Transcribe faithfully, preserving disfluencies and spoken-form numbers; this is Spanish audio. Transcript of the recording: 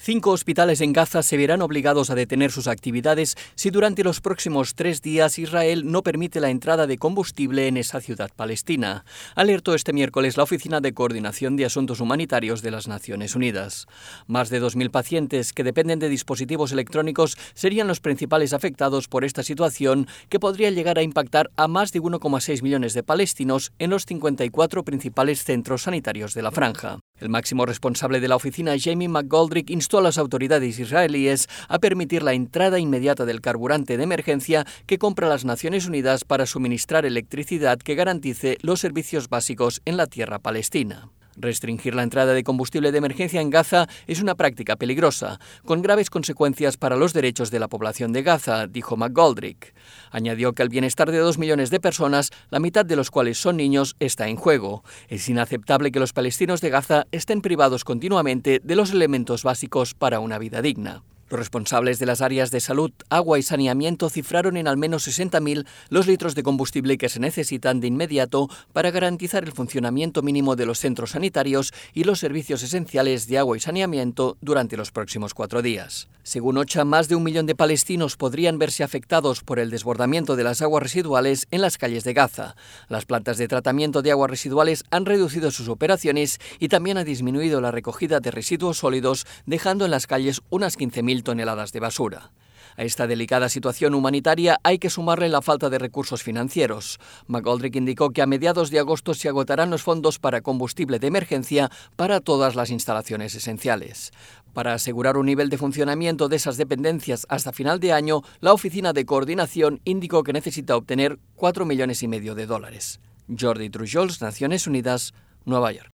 Cinco hospitales en Gaza se verán obligados a detener sus actividades si durante los próximos tres días Israel no permite la entrada de combustible en esa ciudad palestina, alertó este miércoles la Oficina de Coordinación de Asuntos Humanitarios de las Naciones Unidas. Más de dos mil pacientes que dependen de dispositivos electrónicos serían los principales afectados por esta situación, que podría llegar a impactar a más de uno coma seis millones de palestinos en los cincuenta y cuatro principales centros sanitarios de la franja. El máximo responsable de la oficina, Jamie McGoldrick, instó a las autoridades israelíes a permitir la entrada inmediata del carburante de emergencia que compra las Naciones Unidas para suministrar electricidad que garantice los servicios básicos en la tierra palestina. Restringir la entrada de combustible de emergencia en Gaza es una práctica peligrosa, con graves consecuencias para los derechos de la población de Gaza, dijo McGoldrick. Añadió que el bienestar de dos millones de personas, la mitad de los cuales son niños, está en juego. Es inaceptable que los palestinos de Gaza estén privados continuamente de los elementos básicos para una vida digna. Los responsables de las áreas de salud, agua y saneamiento cifraron en al menos sesenta mil los litros de combustible que se necesitan de inmediato para garantizar el funcionamiento mínimo de los centros sanitarios y los servicios esenciales de agua y saneamiento durante los próximos cuatro días. Según OCHA, más de un millón de palestinos podrían verse afectados por el desbordamiento de las aguas residuales en las calles de Gaza. Las plantas de tratamiento de aguas residuales han reducido sus operaciones y también ha disminuido la recogida de residuos sólidos, dejando en las calles unas quince mil toneladas de basura. A esta delicada situación humanitaria hay que sumarle la falta de recursos financieros. McGoldrick indicó que a mediados de agosto se agotarán los fondos para combustible de emergencia para todas las instalaciones esenciales. Para asegurar un nivel de funcionamiento de esas dependencias hasta final de año, la Oficina de Coordinación indicó que necesita obtener cuatro millones y medio de dólares. Jordi Trujols, Naciones Unidas, Nueva York.